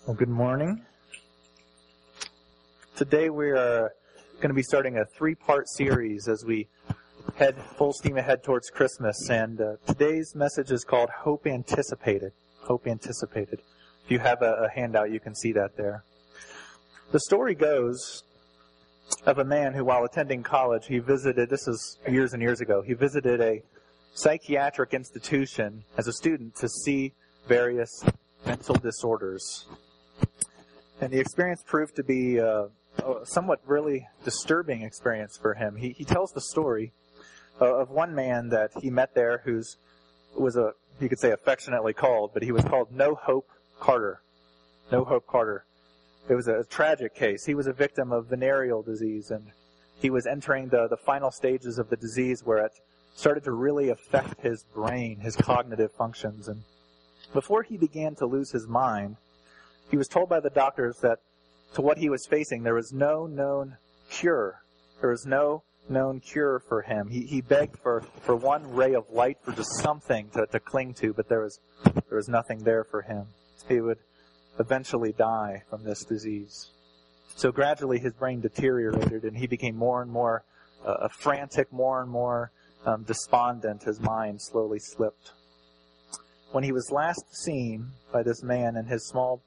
Well, good morning. Today we are going to be starting a three-part series as we head full steam ahead towards Christmas. And today's message is called Hope Anticipated. Hope Anticipated. If you have a handout, you can see that there. The story goes of a man who, while attending college, he visited, this is years and years ago, he visited a psychiatric institution as a student to see various mental disorders. And the experience proved to be a somewhat really disturbing experience for him. He tells the story of one man that he met there you could say affectionately called, but he was called No Hope Carter. No Hope Carter. It was a tragic case. He was a victim of venereal disease, and he was entering the final stages of the disease where it started to really affect his brain, his cognitive functions. And before he began to lose his mind, he was told by the doctors that to what he was facing, there was no known cure. There was no known cure for him. He begged for one ray of light, for just something to cling to, but there was nothing there for him. He would eventually die from this disease. So gradually his brain deteriorated, and he became more and more frantic, more and more despondent. His mind slowly slipped. When he was last seen by this man in his small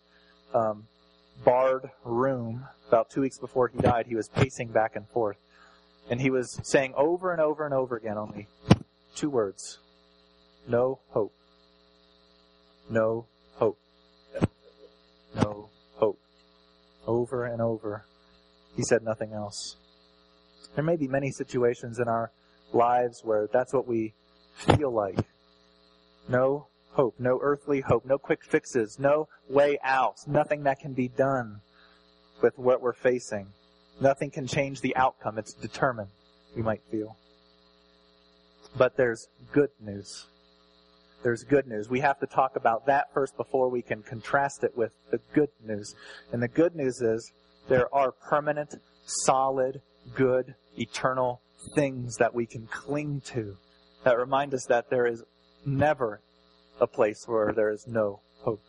barred room, about 2 weeks before he died, he was pacing back and forth. And he was saying over and over and over again only two words: no hope. No hope. No hope. Over and over. He said nothing else. There may be many situations in our lives where that's what we feel like. No hope, no earthly hope, no quick fixes, no way out, nothing that can be done with what we're facing. Nothing can change the outcome. It's determined, we might feel. But there's good news. There's good news. We have to talk about that first before we can contrast it with the good news. And the good news is there are permanent, solid, good, eternal things that we can cling to that remind us that there is never a place where there is no hope.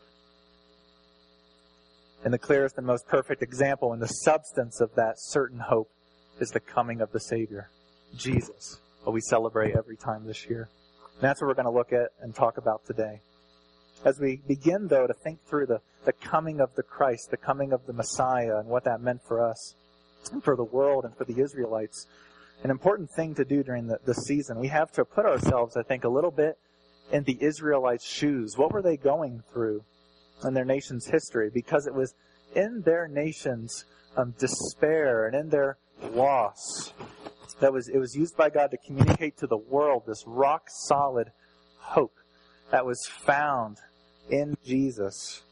And the clearest and most perfect example and the substance of that certain hope is the coming of the Savior, Jesus, what we celebrate every time this year. And that's what we're going to look at and talk about today. As we begin, though, to think through the coming of the Christ, the coming of the Messiah, and what that meant for us, and for the world, and for the Israelites, an important thing to do during the season, we have to put ourselves, I think, a little bit in the Israelites' shoes. What were they going through in their nation's history? Because it was in their nation's despair and in their loss it was used by God to communicate to the world this rock-solid hope that was found in Jesus.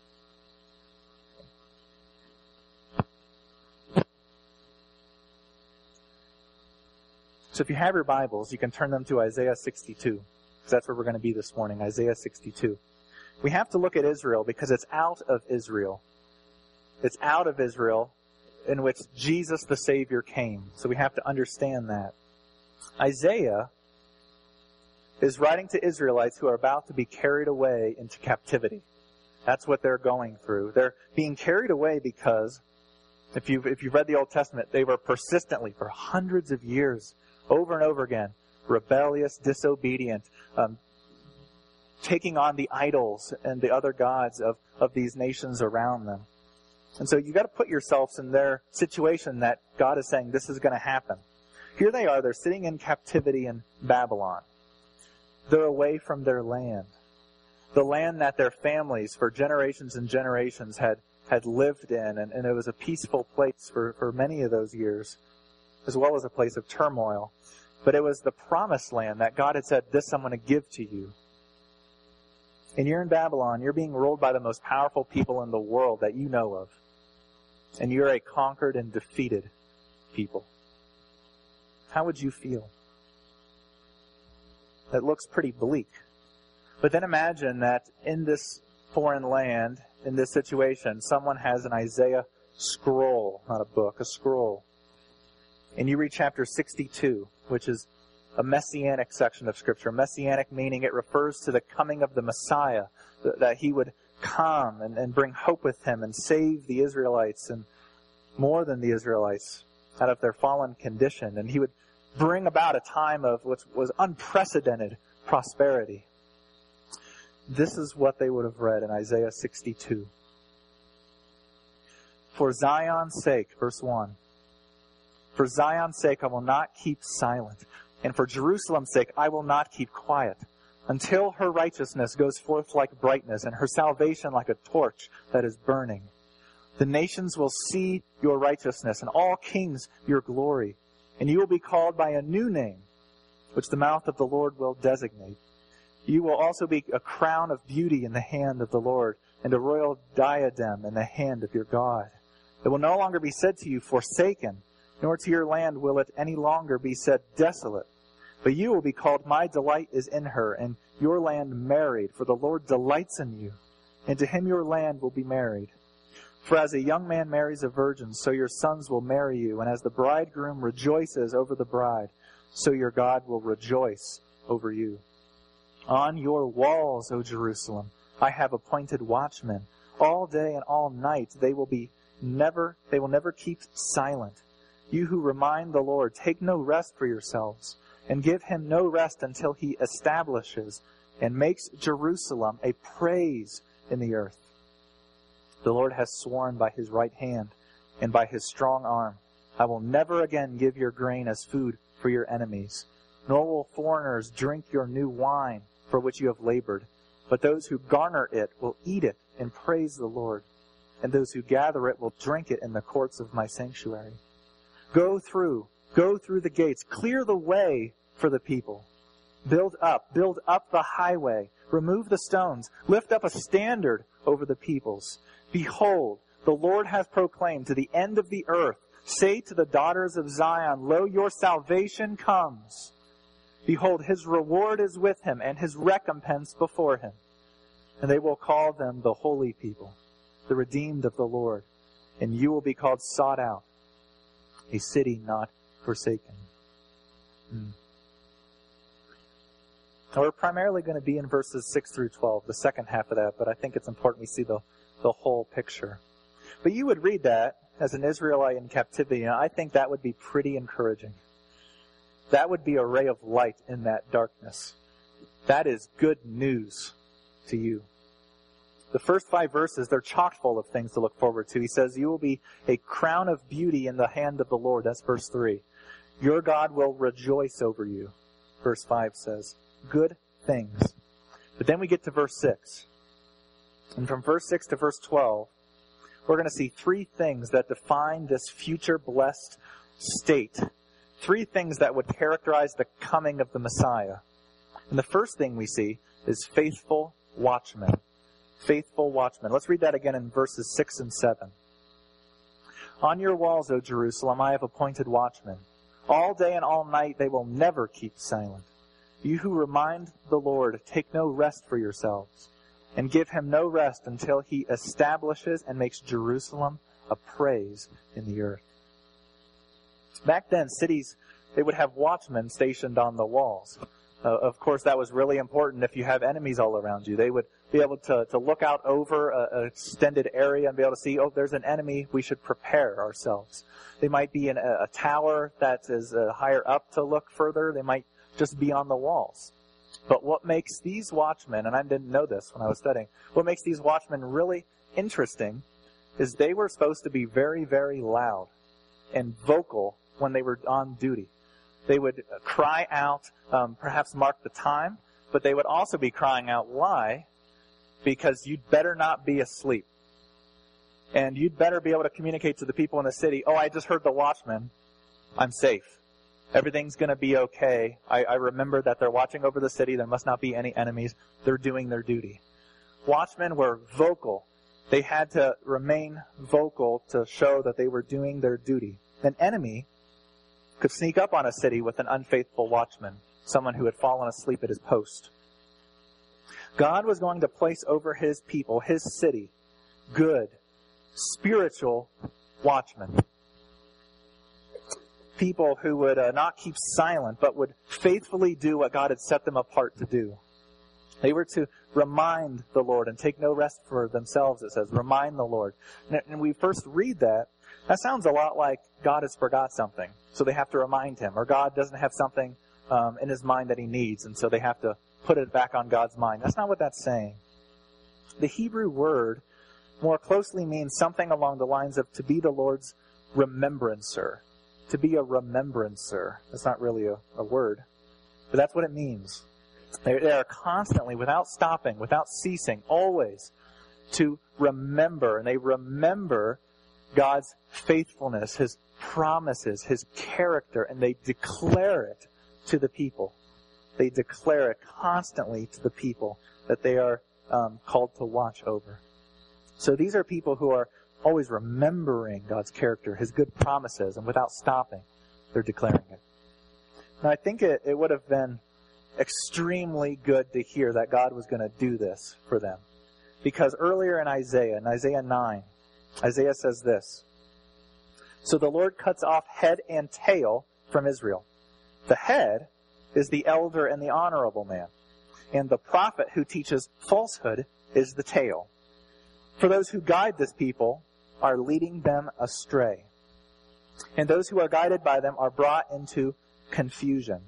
So if you have your Bibles, you can turn them to Isaiah 62. Because that's where we're going to be this morning, Isaiah 62. We have to look at Israel because it's out of Israel. It's out of Israel in which Jesus the Savior came. So we have to understand that. Isaiah is writing to Israelites who are about to be carried away into captivity. That's what they're going through. They're being carried away because, if you've read the Old Testament, they were persistently, for hundreds of years, over and over again, rebellious, disobedient, taking on the idols and the other gods of these nations around them. And so you've got to put yourselves in their situation that God is saying this is going to happen. Here they are, they're sitting in captivity in Babylon. They're away from their land. The land that their families for generations and generations had lived in, and it was a peaceful place for many of those years, as well as a place of turmoil. But it was the promised land that God had said, this I'm going to give to you. And you're in Babylon, you're being ruled by the most powerful people in the world that you know of. And you're a conquered and defeated people. How would you feel? That looks pretty bleak. But then imagine that in this foreign land, in this situation, someone has an Isaiah scroll, not a book, a scroll. And you read chapter 62, which is a messianic section of Scripture. Messianic meaning it refers to the coming of the Messiah, that he would come and bring hope with him and save the Israelites and more than the Israelites out of their fallen condition. And he would bring about a time of what was unprecedented prosperity. This is what they would have read in Isaiah 62. For Zion's sake, verse 1, for Zion's sake I will not keep silent, and for Jerusalem's sake I will not keep quiet, until her righteousness goes forth like brightness, and her salvation like a torch that is burning. The nations will see your righteousness, and all kings your glory, and you will be called by a new name, which the mouth of the Lord will designate. You will also be a crown of beauty in the hand of the Lord, and a royal diadem in the hand of your God. It will no longer be said to you, forsaken, nor to your land will it any longer be said, desolate. But you will be called, my delight is in her, and your land married, for the Lord delights in you, and to him your land will be married. For as a young man marries a virgin, so your sons will marry you, and as the bridegroom rejoices over the bride, so your God will rejoice over you. On your walls, O Jerusalem, I have appointed watchmen. All day and all night they will never keep silent. You who remind the Lord, take no rest for yourselves, and give him no rest until he establishes and makes Jerusalem a praise in the earth. The Lord has sworn by his right hand and by his strong arm, I will never again give your grain as food for your enemies, nor will foreigners drink your new wine for which you have labored. But those who garner it will eat it and praise the Lord, and those who gather it will drink it in the courts of my sanctuary. Go through the gates, clear the way for the people. Build up the highway, remove the stones, lift up a standard over the peoples. Behold, the Lord has proclaimed to the end of the earth, say to the daughters of Zion, lo, your salvation comes. Behold, his reward is with him, and his recompense before him. And they will call them the holy people, the redeemed of the Lord. And you will be called sought out, a city not forsaken. We're primarily going to be in verses 6 through 12, the second half of that, but I think it's important we see the whole picture. But you would read that as an Israelite in captivity, and I think that would be pretty encouraging. That would be a ray of light in that darkness. That is good news to you. The first 5 verses, they're chock full of things to look forward to. He says, you will be a crown of beauty in the hand of the Lord. That's verse 3. Your God will rejoice over you. Verse 5 says, good things. But then we get to verse 6. And from verse 6 to verse 12, we're going to see 3 things that define this future blessed state. 3 things that would characterize the coming of the Messiah. And the first thing we see is faithful watchmen. Faithful watchmen. Let's read that again in verses 6 and 7. On your walls, O Jerusalem, I have appointed watchmen. All day and all night they will never keep silent. You who remind the Lord, take no rest for yourselves, and give him no rest until he establishes and makes Jerusalem a praise in the earth. Back then, cities, they would have watchmen stationed on the walls. Of course, that was really important if you have enemies all around you. They would be able to look out over an extended area and be able to see, oh, there's an enemy, we should prepare ourselves. They might be in a tower that is higher up to look further. They might just be on the walls. But what makes these watchmen, and I didn't know this when I was studying, what makes these watchmen really interesting is they were supposed to be very, very loud and vocal when they were on duty. They would cry out, perhaps mark the time, but they would also be crying out, why? Because you'd better not be asleep. And you'd better be able to communicate to the people in the city, oh, I just heard the watchman. I'm safe. Everything's going to be okay. I remember that they're watching over the city. There must not be any enemies. They're doing their duty. Watchmen were vocal. They had to remain vocal to show that they were doing their duty. An enemy could sneak up on a city with an unfaithful watchman, someone who had fallen asleep at his post. God was going to place over his people, his city, good, spiritual watchmen. People who would not keep silent, but would faithfully do what God had set them apart to do. They were to remind the Lord and take no rest for themselves, it says. Remind the Lord. And we first read that sounds a lot like God has forgot something, so they have to remind him. Or God doesn't have something in his mind that he needs, and so they have to put it back on God's mind. That's not what that's saying. The Hebrew word more closely means something along the lines of to be the Lord's remembrancer. To be a remembrancer. That's not really a word, but that's what it means. They are constantly, without stopping, without ceasing, always to remember. And they remember God's faithfulness, his promises, his character, and they declare it to the people. They declare it constantly to the people that they are called to watch over. So these are people who are always remembering God's character, his good promises, and without stopping, they're declaring it. Now I think it would have been extremely good to hear that God was going to do this for them. Because earlier in Isaiah 9, Isaiah says this, "So the Lord cuts off head and tail from Israel. The head is the elder and the honorable man, and the prophet who teaches falsehood is the tail. For those who guide this people are leading them astray, and those who are guided by them are brought into confusion."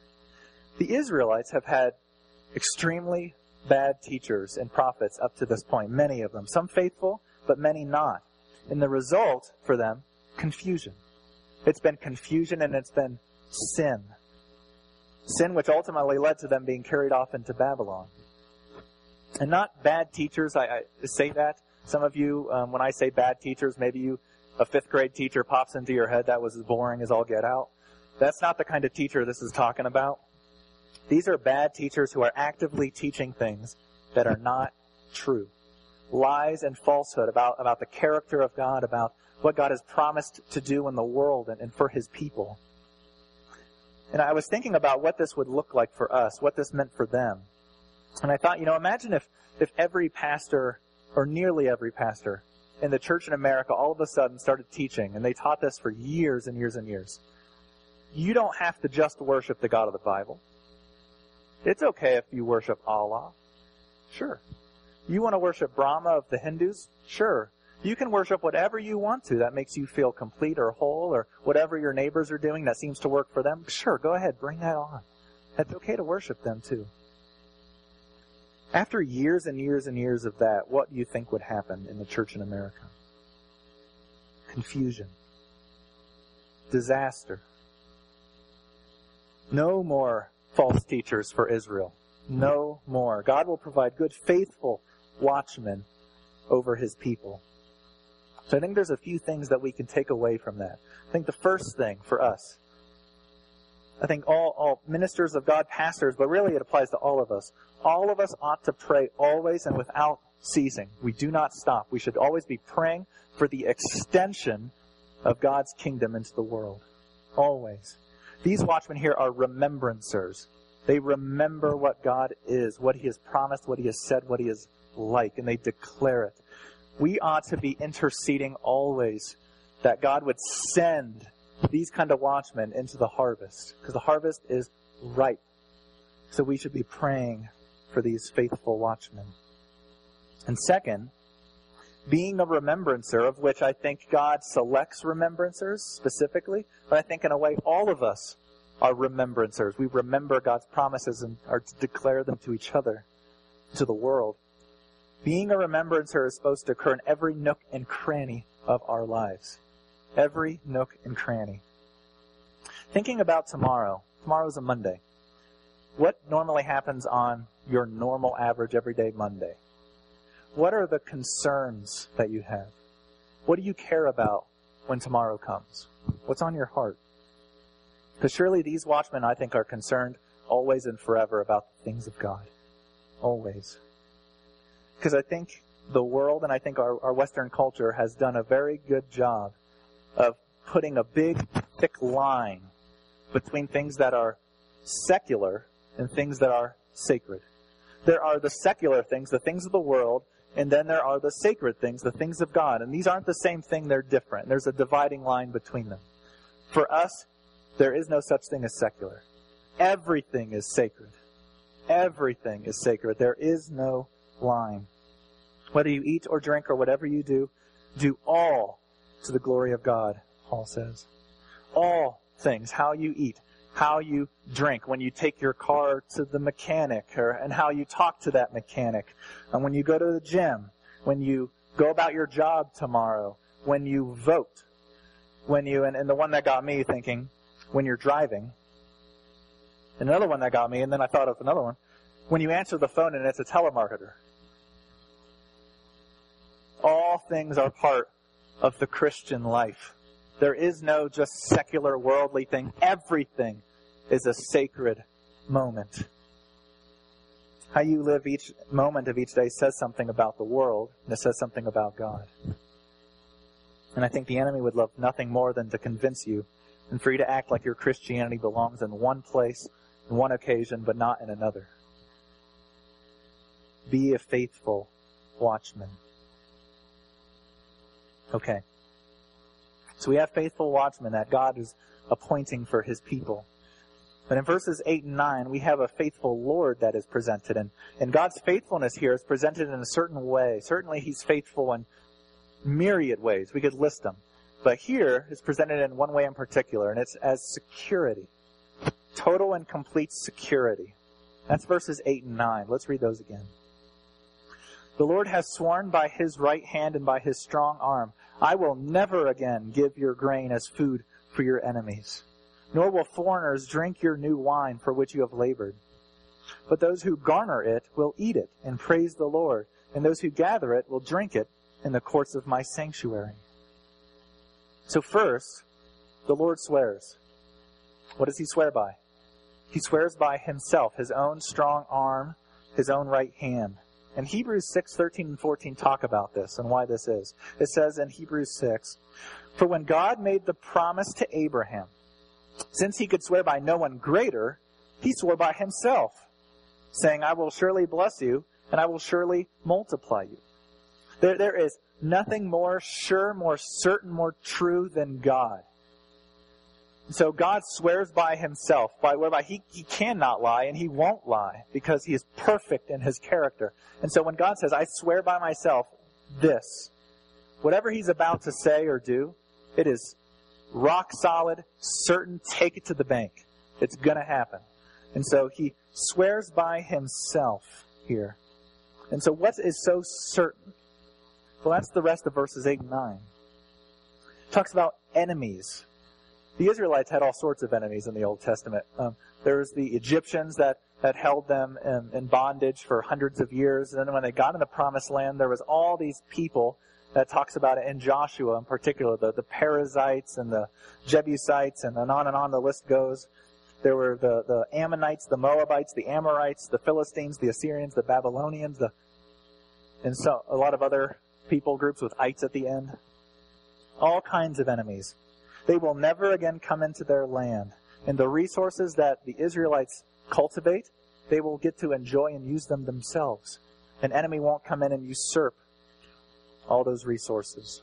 The Israelites have had extremely bad teachers and prophets up to this point, many of them. Some faithful, but many not. And the result for them, confusion. It's been confusion and it's been sin. Sin which ultimately led to them being carried off into Babylon. And not bad teachers, I say that. Some of you, when I say bad teachers, maybe a 5th grade teacher pops into your head that was as boring as all get out. That's not the kind of teacher this is talking about. These are bad teachers who are actively teaching things that are not true. Lies and falsehood about the character of God, about what God has promised to do in the world and for his people. And I was thinking about what this would look like for us, what this meant for them. And I thought, imagine if every pastor, or nearly every pastor, in the church in America all of a sudden started teaching, and they taught this for years and years and years. You don't have to just worship the God of the Bible. It's okay if you worship Allah. Sure. You want to worship Brahma of the Hindus? Sure. You can worship whatever you want to that makes you feel complete or whole, or whatever your neighbors are doing that seems to work for them. Sure, go ahead, bring that on. It's okay to worship them too. After years and years and years of that, what do you think would happen in the church in America? Confusion. Disaster. No more false teachers for Israel. No more. God will provide good, faithful watchmen over his people. So I think there's a few things that we can take away from that. I think the first thing for us, I think all ministers of God, pastors, but really it applies to all of us. All of us ought to pray always and without ceasing. We do not stop. We should always be praying for the extension of God's kingdom into the world. Always. These watchmen here are remembrancers. They remember what God is, what he has promised, what he has said, what he is like, and they declare it. We ought to be interceding always that God would send these kind of watchmen into the harvest, because the harvest is ripe. So we should be praying for these faithful watchmen. And second, being a remembrancer, of which I think God selects remembrancers specifically, but I think in a way all of us are remembrancers. We remember God's promises and are to declare them to each other, to the world. Being a remembrancer is supposed to occur in every nook and cranny of our lives. Every nook and cranny. Thinking about tomorrow. Tomorrow's a Monday. What normally happens on your normal, average, everyday Monday? What are the concerns that you have? What do you care about when tomorrow comes? What's on your heart? Because surely these watchmen, I think, are concerned always and forever about the things of God. Always. Because I think the world and I think our Western culture has done a very good job of putting a big, thick line between things that are secular and things that are sacred. There are the secular things, the things of the world, and then there are the sacred things, the things of God. And these aren't the same thing, they're different. There's a dividing line between them. For us, there is no such thing as secular. Everything is sacred. Everything is sacred. There is no line. Whether you eat or drink or whatever you do all to the glory of God, Paul says. All things, how you eat, how you drink, when you take your car to the mechanic, and how you talk to that mechanic, and when you go to the gym, when you go about your job tomorrow, when you vote, and the one that got me thinking, when you're driving, and another one that got me, and then I thought of another one, when you answer the phone and it's a telemarketer. All things are part of the Christian life. There is no just secular, worldly thing. Everything is a sacred moment. How you live each moment of each day says something about the world, and it says something about God. And I think the enemy would love nothing more than to convince you and for you to act like your Christianity belongs in one place, in one occasion, but not in another. Be a faithful watchman. Okay. So we have faithful watchmen that God is appointing for His people. But in verses 8 and 9, we have a faithful Lord that is presented. And God's faithfulness here is presented in a certain way. Certainly He's faithful in myriad ways. We could list them. But here it's presented in one way in particular, and it's as security. Total and complete security. That's verses 8 and 9. Let's read those again. The Lord has sworn by His right hand and by His strong arm, I will never again give your grain as food for your enemies, nor will foreigners drink your new wine for which you have labored. But those who garner it will eat it and praise the Lord, and those who gather it will drink it in the courts of my sanctuary. So first, the Lord swears. What does He swear by? He swears by Himself, His own strong arm, His own right hand. And Hebrews 6:13 and 14 talk about this and why this is. It says in Hebrews 6, For when God made the promise to Abraham, since He could swear by no one greater, He swore by Himself, saying, I will surely bless you, and I will surely multiply you. There is nothing more sure, more certain, more true than God. So God swears by Himself, whereby He cannot lie and He won't lie because He is perfect in His character. And so when God says, I swear by myself this, whatever He's about to say or do, it is rock solid, certain, take it to the bank. It's going to happen. And so He swears by Himself here. And so what is so certain? Well, that's the rest of verses 8 and 9. It talks about enemies. The Israelites had all sorts of enemies in the Old Testament. There was the Egyptians that held them in bondage for hundreds of years. And then when they got in the Promised Land, there was all these people that talks about it in Joshua in particular, the Perizzites and the Jebusites, and on the list goes. There were the Ammonites, the Moabites, the Amorites, the Philistines, the Assyrians, the Babylonians, and so a lot of other people groups with ites at the end. All kinds of enemies. They will never again come into their land. And the resources that the Israelites cultivate, they will get to enjoy and use them themselves. An enemy won't come in and usurp all those resources.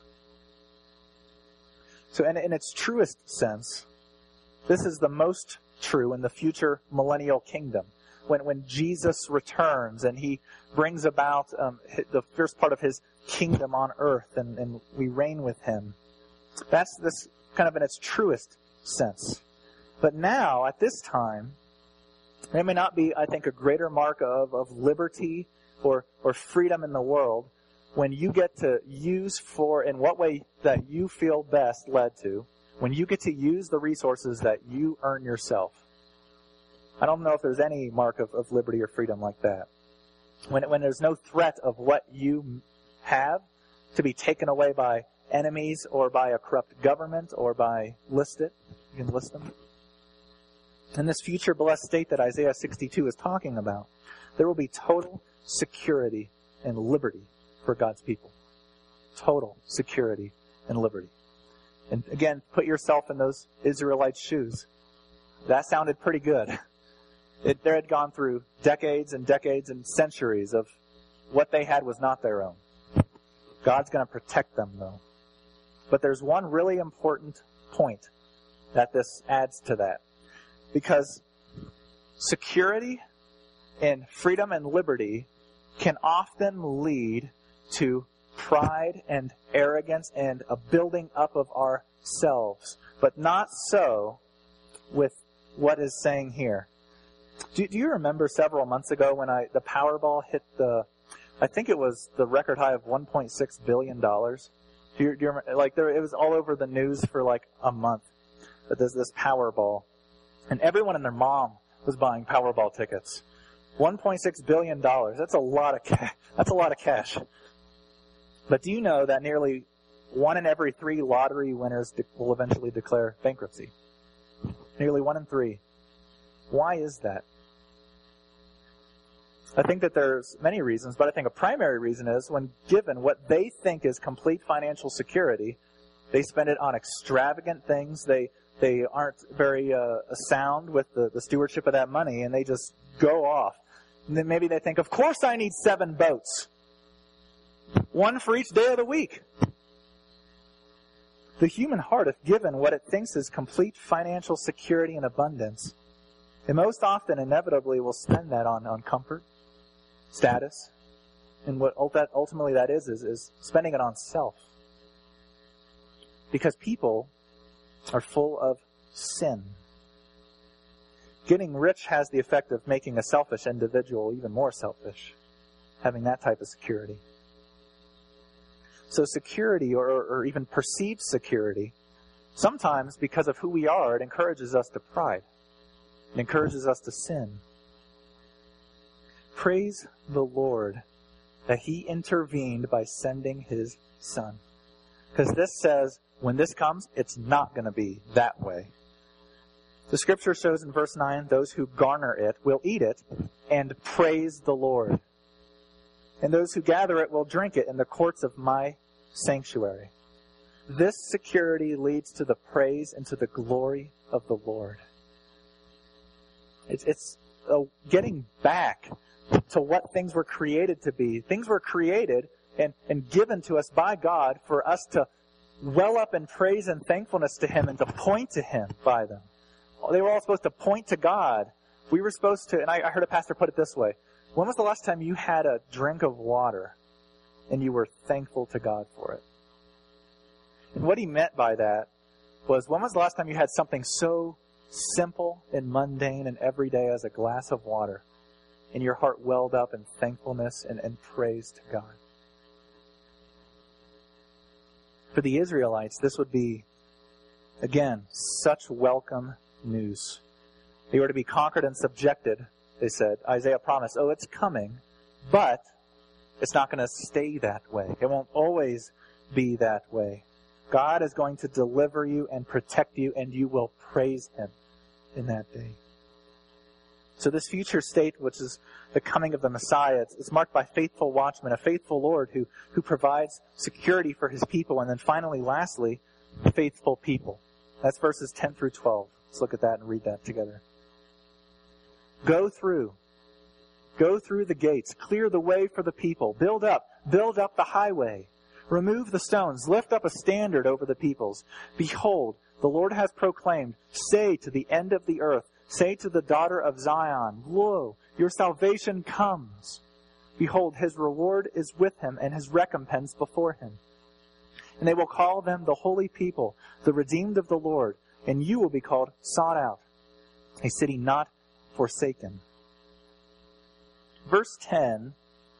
So in its truest sense, this is the most true in the future millennial kingdom. When Jesus returns and He brings about the first part of His kingdom on earth and we reign with Him. That's this kind of in its truest sense. But now, at this time, there may not be, I think, a greater mark of liberty or freedom in the world when you get to use in what way that you feel best led to, when you get to use the resources that you earn yourself. I don't know if there's any mark of liberty or freedom like that. When there's no threat of what you have to be taken away by enemies or by a corrupt government or by you can list them. In this future blessed state that Isaiah 62 is talking about, there will be total security and liberty for God's people. Total security and liberty. And again, put yourself in those Israelites' shoes. That sounded pretty good. They had gone through decades and decades and centuries of what they had was not their own. God's going to protect them, though. But there's one really important point that this adds to that. Because security in freedom and liberty can often lead to pride and arrogance and a building up of ourselves. But not so with what is saying here. Do you remember several months ago when the Powerball hit I think it was the record high of $1.6 billion? Do you remember? It was all over the news for like a month. That there's this Powerball. And everyone and their mom was buying Powerball tickets. $1.6 billion. That's a lot of cash. That's a lot of cash. But do you know that nearly 1 in every 3 lottery winners will eventually declare bankruptcy? Nearly 1 in 3. Why is that? I think that there's many reasons, but I think a primary reason is when given what they think is complete financial security, they spend it on extravagant things. They aren't very sound with the stewardship of that money, and they just go off. And then maybe they think, of course I need 7 boats. 1 for each day of the week. The human heart, if given what it thinks is complete financial security and abundance, it most often inevitably will spend that on comfort, status, and what ultimately that is spending it on self. Because people are full of sin. Getting rich has the effect of making a selfish individual even more selfish, having that type of security. So security, or even perceived security, sometimes because of who we are, it encourages us to pride. It encourages us to sin. Praise the Lord that He intervened by sending His Son. Because this says, when this comes, it's not going to be that way. The Scripture shows in verse 9, those who garner it will eat it and praise the Lord. And those who gather it will drink it in the courts of my sanctuary. This security leads to the praise and to the glory of the Lord. It's getting back to what things were created to be. Things were created and given to us by God for us to well up in praise and thankfulness to Him and to point to Him by them. They were all supposed to point to God. We were supposed to, and I heard a pastor put it this way, when was the last time you had a drink of water and you were thankful to God for it? And what he meant by that was, when was the last time you had something so simple and mundane and everyday as a glass of water and your heart welled up in thankfulness and praise to God? For the Israelites, this would be, again, such welcome news. They were to be conquered and subjected, they said. Isaiah promised, it's coming, but it's not going to stay that way. It won't always be that way. God is going to deliver you and protect you, and you will praise Him in that day. So this future state, which is the coming of the Messiah, it's marked by faithful watchmen, a faithful Lord who provides security for His people, and then finally, lastly, faithful people. That's verses 10 through 12. Let's look at that and read that together. Go through the gates, clear the way for the people, build up the highway, remove the stones, lift up a standard over the peoples. Behold, the Lord has proclaimed, say to the end of the earth, say to the daughter of Zion, lo, your salvation comes. Behold, His reward is with Him and His recompense before Him. And they will call them the holy people, the redeemed of the Lord, and you will be called sought out, a city not forsaken. Verse 10,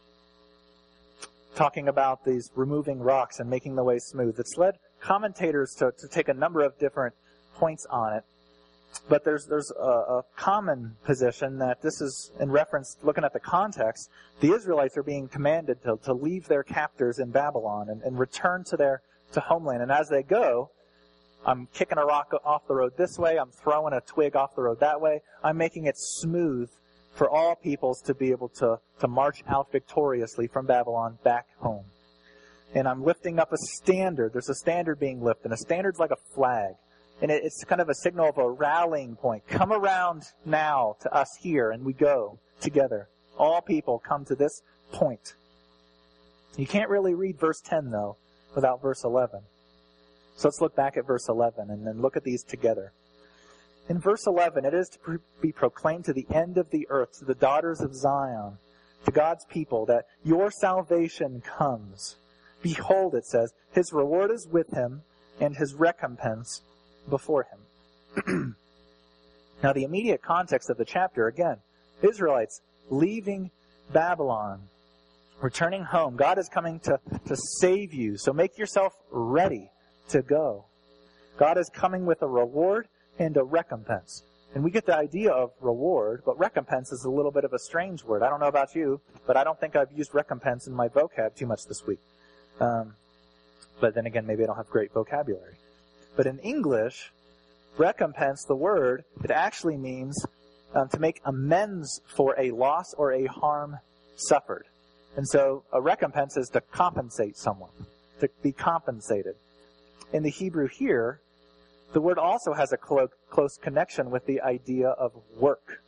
talking about these removing rocks and making the way smooth, it's led commentators to take a number of different points on it. But there's a common position that this is in reference, looking at the context, the Israelites are being commanded to leave their captors in Babylon and return to homeland. And as they go, I'm kicking a rock off the road this way, I'm throwing a twig off the road that way, I'm making it smooth for all peoples to be able to march out victoriously from Babylon back home. And I'm lifting up a standard. There's a standard being lifted. And a standard's like a flag. And it's kind of a signal of a rallying point. Come around now to us here, and we go together. All people come to this point. You can't really read verse 10, though, without verse 11. So let's look back at verse 11 and then look at these together. In verse 11, it is to be proclaimed to the end of the earth, to the daughters of Zion, to God's people, that your salvation comes. Behold, it says, his reward is with him, and his recompense before him. Now, the immediate context of the chapter, again, Israelites leaving Babylon, returning home. God is coming to save you, so make yourself ready to go. God is coming with a reward and a recompense. And we get the idea of reward, but recompense is a little bit of a strange word. I don't know about you, but I don't think I've used recompense in my vocab too much this week. But then again, maybe I don't have great vocabulary. But in English, recompense, the word, it actually means to make amends for a loss or a harm suffered. And so a recompense is to compensate someone, to be compensated. In the Hebrew here, the word also has a close connection with the idea of work.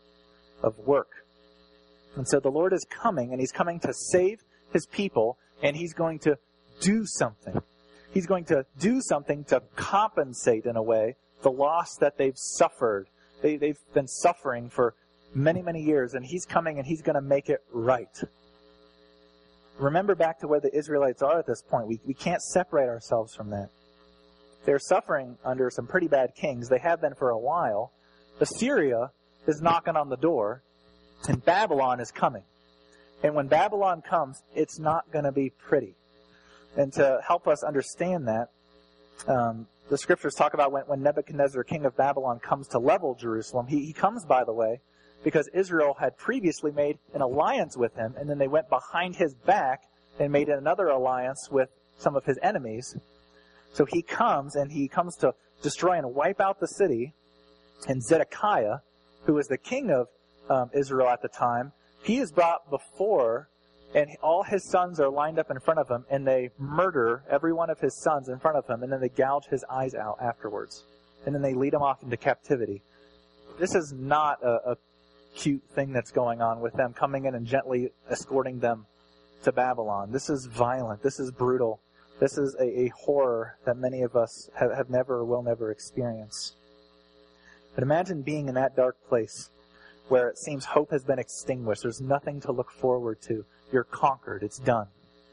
And so the Lord is coming, and he's coming to save his people, and he's going to do something. He's going to do something to compensate, in a way, the loss that they've suffered. They've been suffering for many, many years, and he's coming and he's going to make it right. Remember back to where the Israelites are at this point. We can't separate ourselves from that. They're suffering under some pretty bad kings. They have been for a while. Assyria is knocking on the door, and Babylon is coming. And when Babylon comes, it's not going to be pretty. And to help us understand that, the scriptures talk about when Nebuchadnezzar, king of Babylon, comes to level Jerusalem. He comes, by the way, because Israel had previously made an alliance with him, and then they went behind his back and made another alliance with some of his enemies. So he comes, and he comes to destroy and wipe out the city. And Zedekiah, who was the king of Israel at the time, he is brought before, and all his sons are lined up in front of him, and they murder every one of his sons in front of him, and then they gouge his eyes out afterwards. And then they lead him off into captivity. This is not a cute thing that's going on with them coming in and gently escorting them to Babylon. This is violent. This is brutal. This is a horror that many of us have never or will never experience. But imagine being in that dark place where it seems hope has been extinguished. There's nothing to look forward to. You're conquered. It's done.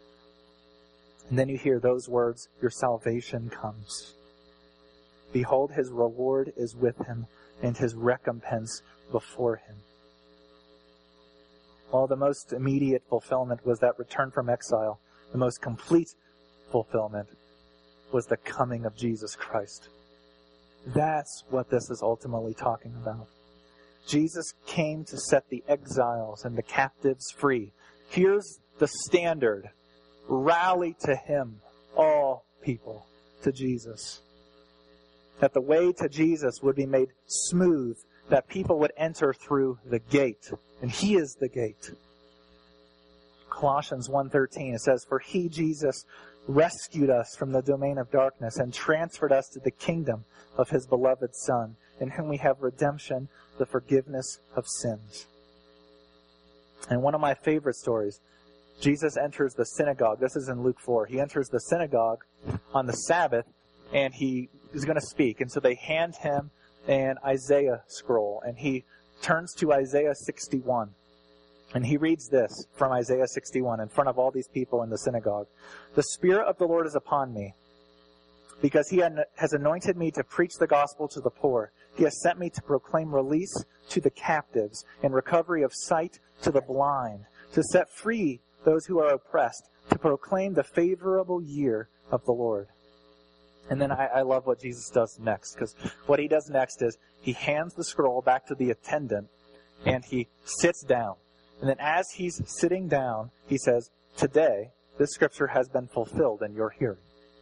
And then you hear those words, your salvation comes. Behold, his reward is with him, and his recompense before him. Well, the most immediate fulfillment was that return from exile. The most complete fulfillment was the coming of Jesus Christ. That's what this is ultimately talking about. Jesus came to set the exiles and the captives free. Here's the standard. Rally to him, all people, to Jesus. That the way to Jesus would be made smooth, that people would enter through the gate. And he is the gate. Colossians 1:13, it says, for he, Jesus, rescued us from the domain of darkness and transferred us to the kingdom of his beloved Son, in whom we have redemption, the forgiveness of sins. And one of my favorite stories, Jesus enters the synagogue. This is in Luke 4. He enters the synagogue on the Sabbath, and he is going to speak. And so they hand him an Isaiah scroll, and he turns to Isaiah 61. And he reads this from Isaiah 61 in front of all these people in the synagogue. The Spirit of the Lord is upon me, because he has anointed me to preach the gospel to the poor. He has sent me to proclaim release to the captives and recovery of sight to the blind, to set free those who are oppressed, to proclaim the favorable year of the Lord. And then I love what Jesus does next, because what he does next is he hands the scroll back to the attendant, and he sits down. And then as he's sitting down, he says, today, this scripture has been fulfilled in your hearing.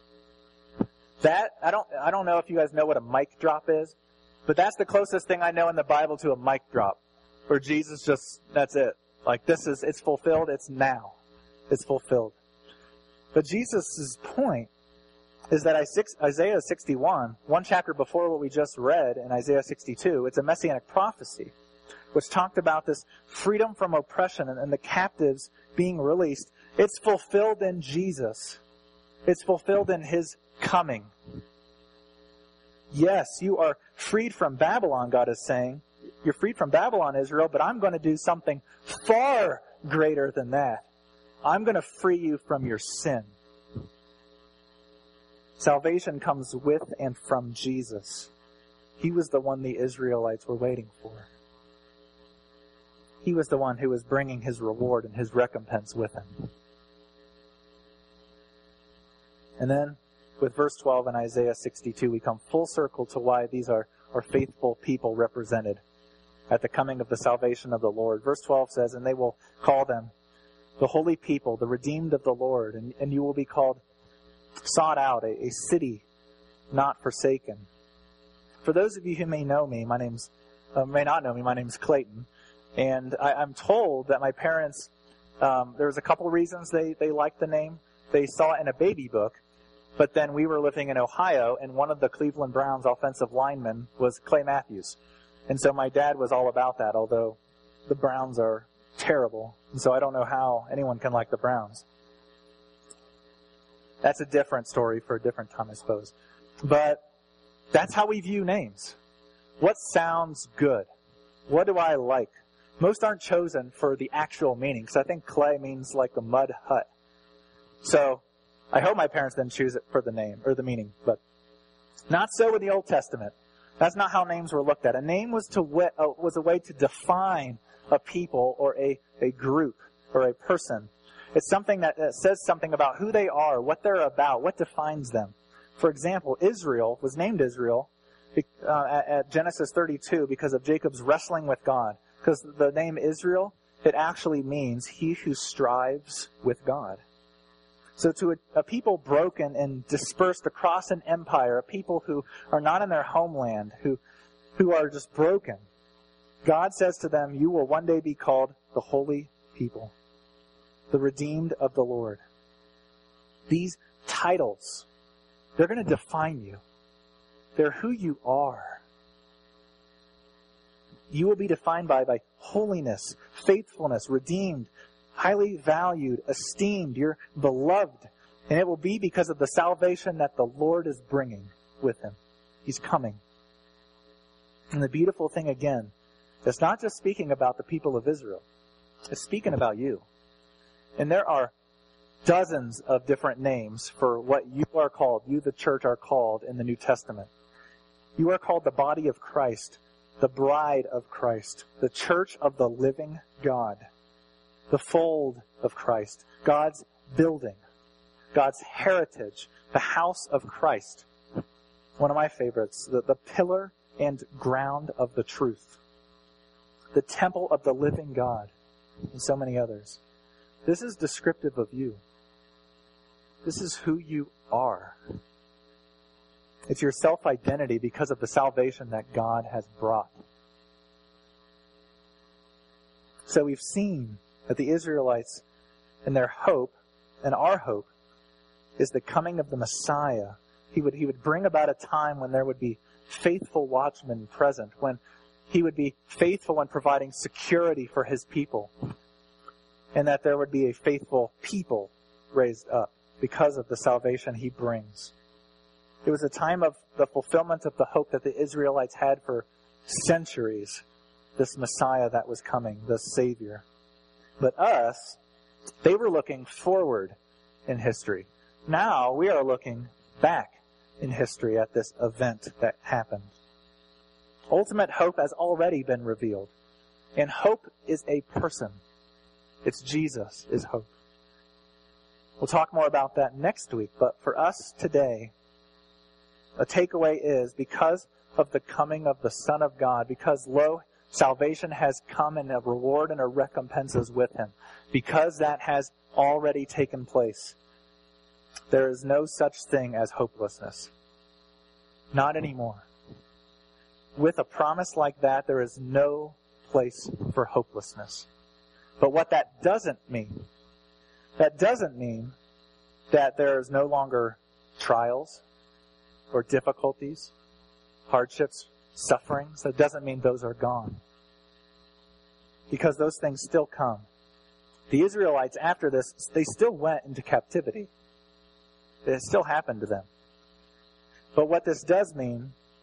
That, I don't know if you guys know what a mic drop is, but that's the closest thing I know in the Bible to a mic drop, where Jesus just, that's it. Like it's fulfilled, it's now. It's fulfilled. But Jesus' point is that Isaiah 61, one chapter before what we just read in Isaiah 62, it's a messianic prophecy, which talked about this freedom from oppression and the captives being released. It's fulfilled in Jesus. It's fulfilled in his coming. Yes, you are freed from Babylon, God is saying. You're freed from Babylon, Israel, but I'm going to do something far greater than that. I'm going to free you from your sin. Salvation comes with and from Jesus. He was the one the Israelites were waiting for. He was the one who was bringing his reward and his recompense with him. And then, with verse 12 in Isaiah 62, we come full circle to why these are faithful people represented at the coming of the salvation of the Lord. Verse 12 says, and they will call them the holy people, the redeemed of the Lord, and you will be called sought out, a city not forsaken. For those of you who may know me, may not know me, my name's Clayton, and I'm told that my parents, there's a couple reasons they liked the name. They saw it in a baby book, but then we were living in Ohio, and one of the Cleveland Browns offensive linemen was Clay Matthews. And so my dad was all about that, although the Browns are terrible. And so I don't know how anyone can like the Browns. That's a different story for a different time, I suppose. But that's how we view names. What sounds good? What do I like? Most aren't chosen for the actual meaning, because I think Clay means like a mud hut. So I hope my parents didn't choose it for the name or the meaning, but not so in the Old Testament. That's not how names were looked at. A name was a way to define a people or a group or a person. It's something that says something about who they are, what they're about, what defines them. For example, Israel was named Israel at Genesis 32 because of Jacob's wrestling with God. Because the name Israel, it actually means he who strives with God. So to a people broken and dispersed across an empire, a people who are not in their homeland, who are just broken, God says to them, you will one day be called the holy people, the redeemed of the Lord. These titles, they're going to define you. They're who you are. You will be defined by holiness, faithfulness, redeemed, highly valued, esteemed, you're beloved. And it will be because of the salvation that the Lord is bringing with him. He's coming. And the beautiful thing again, it's not just speaking about the people of Israel. It's speaking about you. And there are dozens of different names for what you are called, you the church are called in the New Testament. You are called the body of Christ, the bride of Christ, the church of the living God. The fold of Christ, God's building, God's heritage, the house of Christ. One of my favorites, the pillar and ground of the truth, the temple of the living God, and so many others. This is descriptive of you. This is who you are. It's your self-identity because of the salvation that God has brought. So we've seen that the Israelites and their hope, and our hope, is the coming of the Messiah. He would bring about a time when there would be faithful watchmen present, when he would be faithful in providing security for his people, and that there would be a faithful people raised up because of the salvation he brings. It was a time of the fulfillment of the hope that the Israelites had for centuries, this Messiah that was coming, the Savior. But us, they were looking forward in history. Now we are looking back in history at this event that happened. Ultimate hope has already been revealed. And hope is a person. It's Jesus is hope. We'll talk more about that next week. But for us today, a takeaway is because of the coming of the Son of God, because salvation has come and a reward and a recompense is with him. Because that has already taken place, there is no such thing as hopelessness. Not anymore. With a promise like that, there is no place for hopelessness. But what that doesn't mean that there is no longer trials or difficulties, hardships, sufferings. That doesn't mean those are gone. Because those things still come. The Israelites, after this, they still went into captivity. It still happened to them. But what this does mean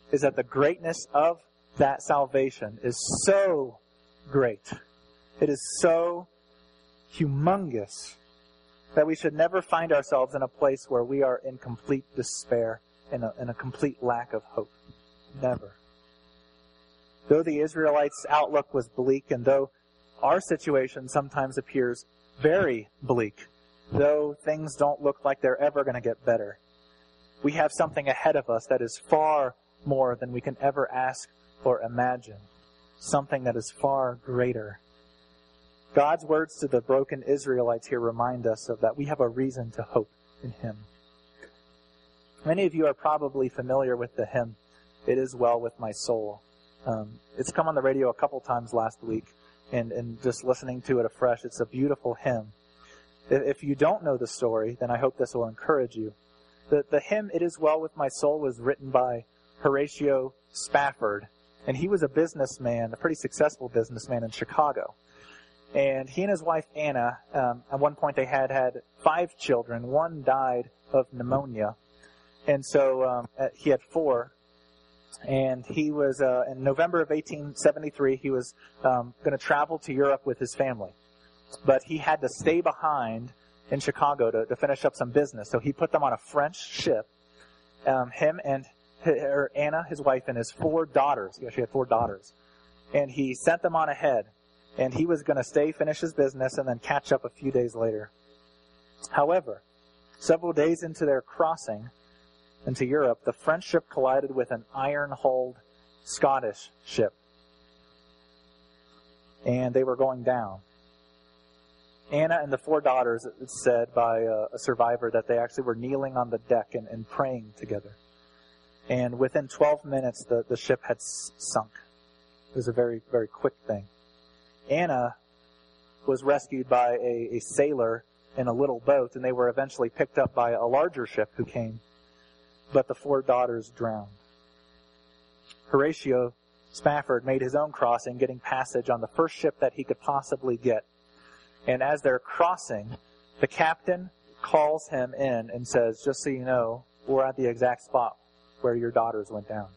is that the greatness of that salvation is so great. It is so humongous that we should never find ourselves in a place where we are in complete despair, in a complete lack of hope. Never. Though the Israelites' outlook was bleak, and though our situation sometimes appears very bleak, though things don't look like they're ever going to get better, we have something ahead of us that is far more than we can ever ask or imagine. Something that is far greater. God's words to the broken Israelites here remind us of that. We have a reason to hope in Him. Many of you are probably familiar with the hymn, "It Is Well With My Soul." It's come on the radio a couple times last week, and just listening to it afresh, it's a beautiful hymn. If you don't know the story, then I hope this will encourage you. The hymn, "It Is Well With My Soul," was written by Horatio Spafford, and he was a businessman, a pretty successful businessman in Chicago. And he and his wife Anna, at one point they had 5 children. One died of pneumonia, and so he had 4. And he was, in November of 1873, he was going to travel to Europe with his family. But he had to stay behind in Chicago to finish up some business. So he put them on a French ship, him and Anna, his wife, and his 4 daughters. He actually had 4 daughters. And he sent them on ahead. And he was going to stay, finish his business, and then catch up a few days later. However, several days into their crossing into Europe, the French ship collided with an iron-hulled Scottish ship. And they were going down. Anna and the 4 daughters, it's said by a survivor, that they actually were kneeling on the deck and praying together. And within 12 minutes, the ship had sunk. It was a very, very quick thing. Anna was rescued by a sailor in a little boat, and they were eventually picked up by a larger ship who came. But the 4 daughters drowned. Horatio Spafford made his own crossing, getting passage on the first ship that he could possibly get. And as they're crossing, the captain calls him in and says, "Just so you know, we're at the exact spot where your daughters went down."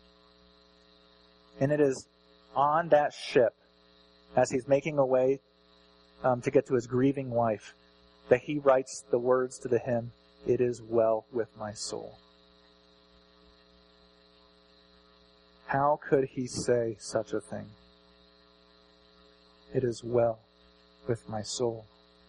And it is on that ship, as he's making a way to get to his grieving wife, that he writes the words to the hymn, "It Is Well With My Soul." How could he say such a thing? It is well with my soul.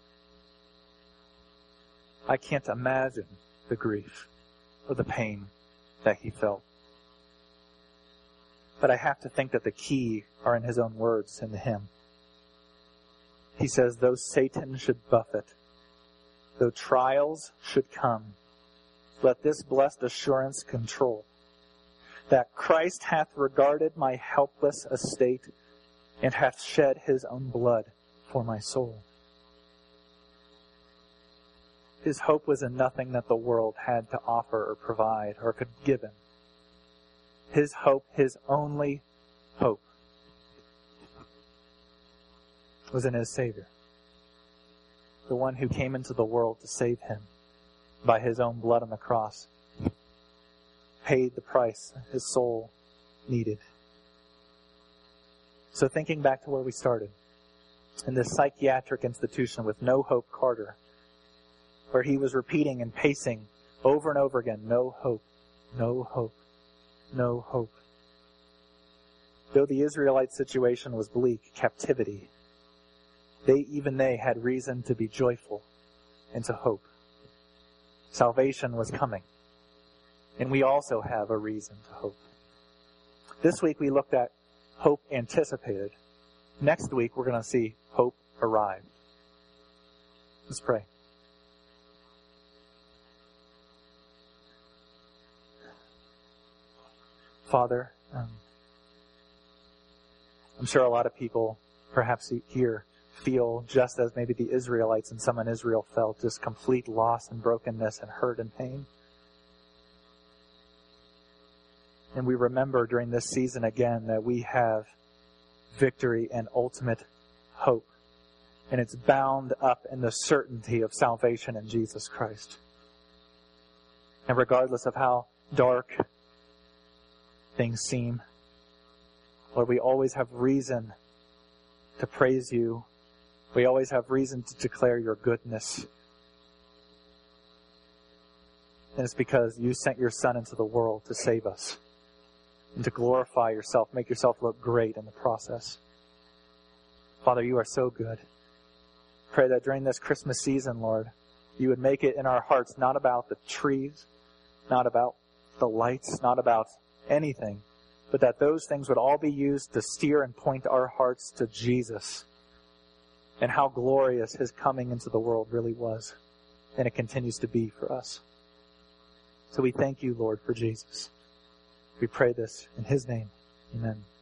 I can't imagine the grief or the pain that he felt. But I have to think that the key are in his own words in the hymn. He says, "Though Satan should buffet, though trials should come, let this blessed assurance control, that Christ hath regarded my helpless estate, and hath shed His own blood for my soul." His hope was in nothing that the world had to offer or provide or could give him. His hope, his only hope, was in his Savior, the one who came into the world to save him by His own blood on the cross, paid the price his soul needed. So thinking back to where we started, in this psychiatric institution with No Hope Carter, where he was repeating and pacing over and over again, "No hope, no hope, no hope." Though the Israelite situation was bleak, captivity, even they had reason to be joyful and to hope. Salvation was coming. And we also have a reason to hope. This week we looked at hope anticipated. Next week we're going to see hope arrived. Let's pray. Father, I'm sure a lot of people, perhaps here, feel just as maybe the Israelites and some in Israel felt, just complete loss and brokenness and hurt and pain. And we remember during this season again that we have victory and ultimate hope. And it's bound up in the certainty of salvation in Jesus Christ. And regardless of how dark things seem. Lord, we always have reason to praise you. We always have reason to declare your goodness. And it's because you sent your Son into the world to save us and to glorify yourself, make yourself look great in the process. Father, you are so good. Pray that during this Christmas season, Lord, you would make it in our hearts not about the trees, not about the lights, not about anything, but that those things would all be used to steer and point our hearts to Jesus and how glorious his coming into the world really was, and it continues to be for us. So we thank you, Lord, for Jesus. We pray this in his name. Amen.